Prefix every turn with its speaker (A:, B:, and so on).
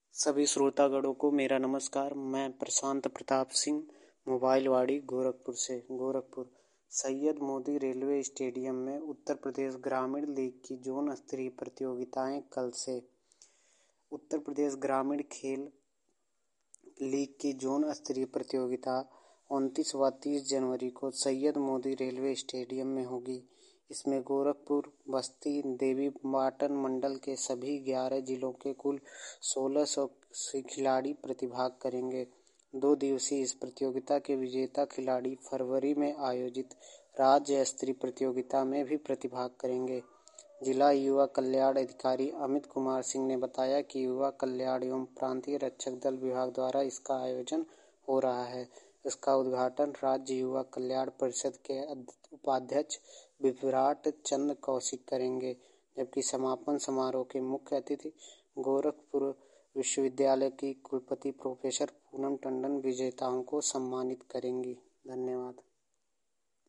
A: सभी श्रोतागणों को मेरा नमस्कार। मैं प्रशांत प्रताप सिंह, मोबाइल वाड़ी, गोरखपुर से। गोरखपुर सैयद मोदी रेलवे स्टेडियम में उत्तर प्रदेश ग्रामीण लीग की जोन स्तरीय प्रतियोगिताएं कल से। उत्तर प्रदेश ग्रामीण खेल लीग की जोन स्तरीय प्रतियोगिता 29 व 30 जनवरी को सैयद मोदी रेलवे स्टेडियम में होगी। इसमें गोरखपुर, बस्ती, देवी पाटन मंडल के सभी 11 जिलों के कुल 1600 खिलाड़ी प्रतिभाग करेंगे। 2 दिवसीय इस प्रतियोगिता के विजेता खिलाड़ी फरवरी में आयोजित राज्य स्तरीय प्रतियोगिता में भी प्रतिभाग करेंगे। जिला युवा कल्याण अधिकारी अमित कुमार सिंह ने बताया कि युवा कल्याण एवं प्रांतीय रक्षक दल विभाग द्वारा इसका आयोजन हो रहा है। इसका उद्घाटन राज्य युवा कल्याण परिषद के उपाध्यक्ष विराट चंद्र कौशिक करेंगे, जबकि समापन समारोह के मुख्य अतिथि गोरखपुर विश्वविद्यालय की कुलपति प्रोफेसर पूनम टंडन विजेताओं को सम्मानित करेंगी। धन्यवाद।